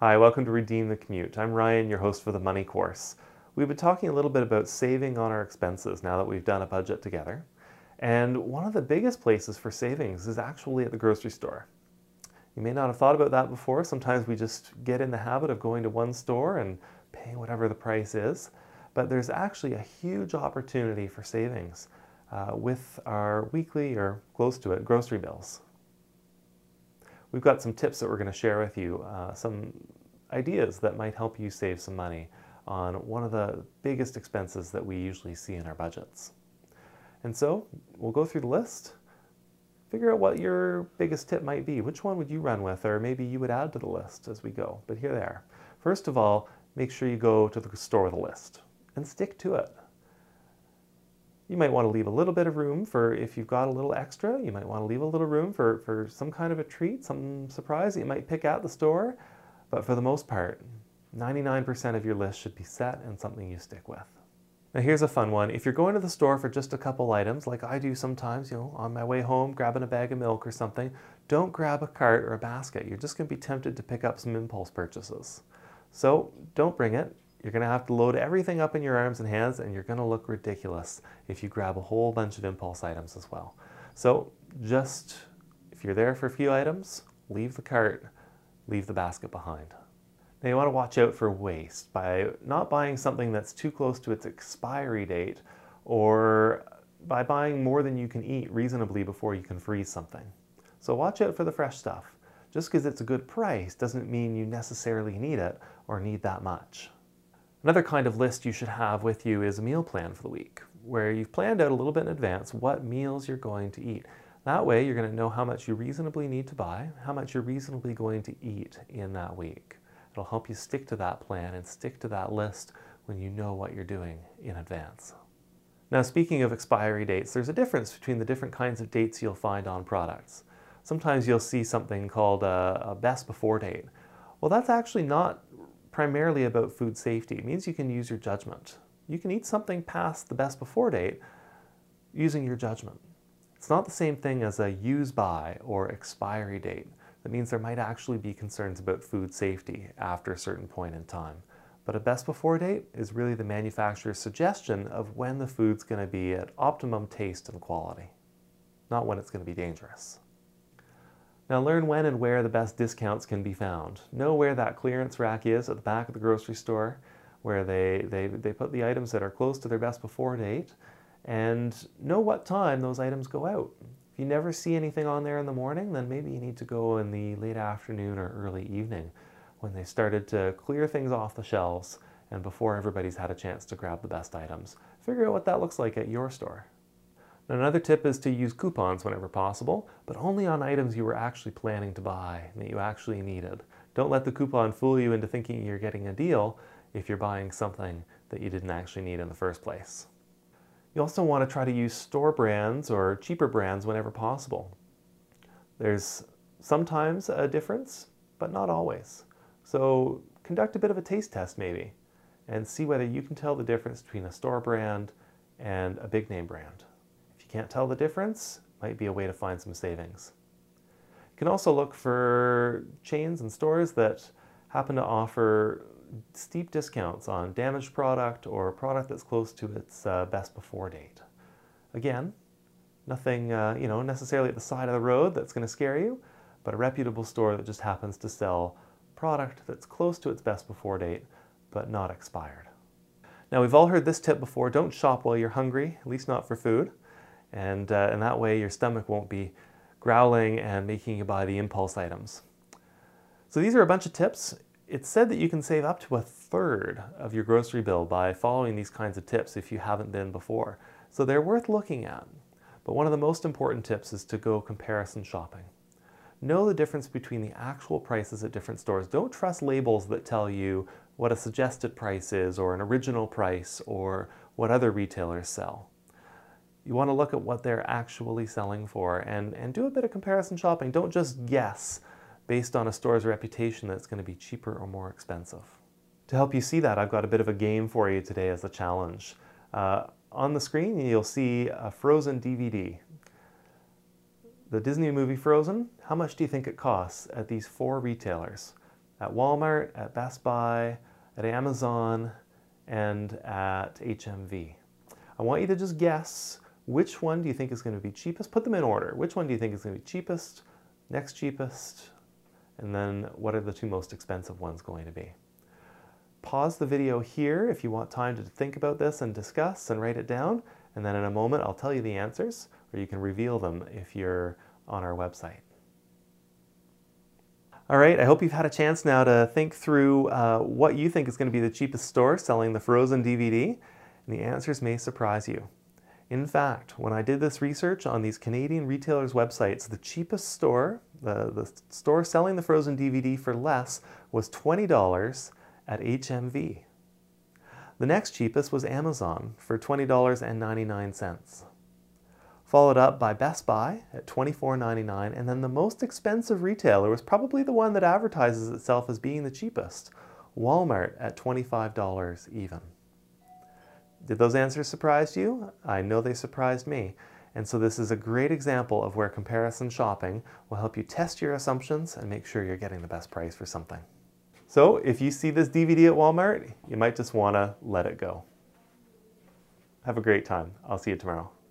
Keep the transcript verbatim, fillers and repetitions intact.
Hi, welcome to Redeem the Commute. I'm Ryan, your host for the Money Course. We've been talking a little bit about saving on our expenses now that we've done a budget together. And one of the biggest places for savings is actually at the grocery store. You may not have thought about that before. Sometimes we just get in the habit of going to one store and paying whatever the price is. But there's actually a huge opportunity for savings uh, with our weekly or close to it grocery bills. We've got some tips that we're going to share with you, uh, some ideas that might help you save some money on one of the biggest expenses that we usually see in our budgets. And so we'll go through the list, figure out what your biggest tip might be. Which one would you run with, or maybe you would add to the list as we go. But here they are. First of all, make sure you go to the store with a list and stick to it. You might want to leave a little bit of room for if you've got a little extra. You might want to leave a little room for, for some kind of a treat, some surprise that you might pick at the store. But for the most part, ninety-nine percent of your list should be set and something you stick with. Now here's a fun one. If you're going to the store for just a couple items, like I do sometimes, you know, on my way home, grabbing a bag of milk or something, don't grab a cart or a basket. You're just going to be tempted to pick up some impulse purchases. So don't bring it. You're going to have to load everything up in your arms and hands, and you're going to look ridiculous if you grab a whole bunch of impulse items as well. So just, if you're there for a few items, leave the cart, leave the basket behind. Now you want to watch out for waste by not buying something that's too close to its expiry date, or by buying more than you can eat reasonably before you can freeze something. So watch out for the fresh stuff. Just because it's a good price doesn't mean you necessarily need it or need that much. Another kind of list you should have with you is a meal plan for the week, where you've planned out a little bit in advance what meals you're going to eat. That way you're going to know how much you reasonably need to buy, how much you're reasonably going to eat in that week. It'll help you stick to that plan and stick to that list when you know what you're doing in advance. Now, speaking of expiry dates, there's a difference between the different kinds of dates you'll find on products. Sometimes you'll see something called a, a best before date. Well, that's actually not primarily about food safety. It means you can use your judgment. You can eat something past the best before date using your judgment. It's not the same thing as a use by or expiry date. That means there might actually be concerns about food safety after a certain point in time. But a best before date is really the manufacturer's suggestion of when the food's going to be at optimum taste and quality, not when it's going to be dangerous. Now learn when and where the best discounts can be found. Know where that clearance rack is at the back of the grocery store, where they, they, they put the items that are close to their best before date, and know what time those items go out. If you never see anything on there in the morning, then maybe you need to go in the late afternoon or early evening when they started to clear things off the shelves and before everybody's had a chance to grab the best items. Figure out what that looks like at your store. Now, another tip is to use coupons whenever possible, but only on items you were actually planning to buy, that you actually needed. Don't let the coupon fool you into thinking you're getting a deal if you're buying something that you didn't actually need in the first place. You also want to try to use store brands or cheaper brands whenever possible. There's sometimes a difference, but not always. So conduct a bit of a taste test maybe, and see whether you can tell the difference between a store brand and a big name brand. Can't tell the difference, might be a way to find some savings. You can also look for chains and stores that happen to offer steep discounts on damaged product or a product that's close to its uh, best before date. Again, nothing uh, you know, necessarily at the side of the road that's going to scare you, but a reputable store that just happens to sell product that's close to its best before date, but not expired. Now, we've all heard this tip before: don't shop while you're hungry, at least not for food. And, uh, and that way your stomach won't be growling and making you buy the impulse items. So these are a bunch of tips. It's said that you can save up to a third of your grocery bill by following these kinds of tips if you haven't been before. So they're worth looking at. But one of the most important tips is to go comparison shopping. Know the difference between the actual prices at different stores. Don't trust labels that tell you what a suggested price is, or an original price, or what other retailers sell. You want to look at what they're actually selling for and, and do a bit of comparison shopping. Don't just guess based on a store's reputation that it's going to be cheaper or more expensive. To help you see that, I've got a bit of a game for you today as a challenge. Uh, on the screen, you'll see a Frozen D V D. The Disney movie Frozen, how much do you think it costs at these four retailers? at Walmart, at Best Buy, at Amazon, and at H M V. I want you to just guess which one do you think is going to be cheapest. Put them in order. Which one do you think is going to be cheapest, next cheapest, and then what are the two most expensive ones going to be? Pause the video here if you want time to think about this and discuss and write it down, and then in a moment I'll tell you the answers, or you can reveal them if you're on our website. All right, I hope you've had a chance now to think through uh, what you think is going to be the cheapest store selling the Frozen D V D, and the answers may surprise you. In fact, when I did this research on these Canadian retailers' websites, the cheapest store, the, the store selling the Frozen D V D for less, was twenty dollars at H M V. The next cheapest was Amazon for twenty dollars and ninety-nine cents. Followed up by Best Buy at twenty-four ninety-nine, and then the most expensive retailer was probably the one that advertises itself as being the cheapest, Walmart at twenty-five dollars even. Did those answers surprise you? I know they surprised me. And so this is a great example of where comparison shopping will help you test your assumptions and make sure you're getting the best price for something. So if you see this D V D at Walmart, you might just want to let it go. Have a great time. I'll see you tomorrow.